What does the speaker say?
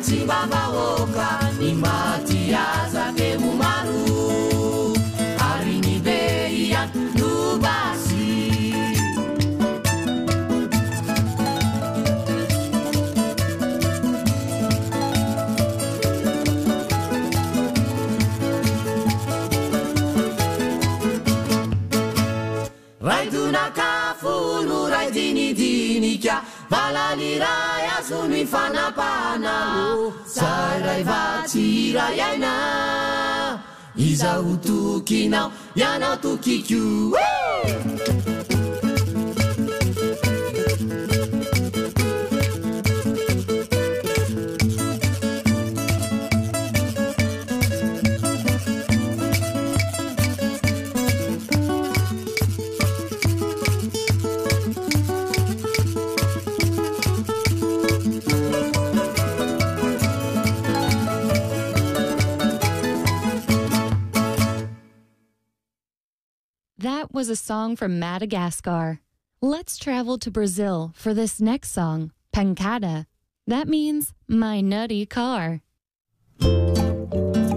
vaoka ny matiazake maro ary ny be iany no basy raidonakafo no raidinidinika valaliray azo ny fanapana zay ray vatsy iray aina izaho tokinao ianao tokiko That was a song from Madagascar. Let's travel to Brazil for this next song, Pancada. That means my nutty car.